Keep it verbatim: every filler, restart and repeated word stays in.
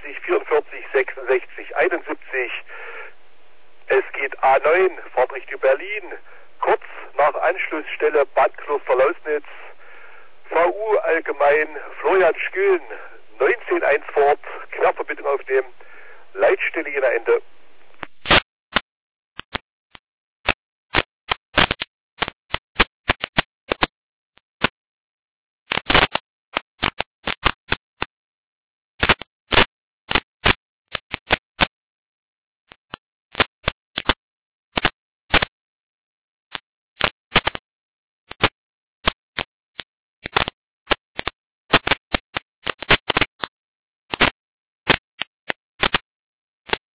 dreiundneunzig, vierundvierzig, sechsundsechzig, einundsiebzig. Es geht A neun, Fahrt Richtung Berlin, kurz nach Anschlussstelle Bad Kloster-Lausnitz, V U allgemein, Florian Schküln, neunzehn eins Fort, Querverbindung aufnehmen, Leitstelle Jena Ende.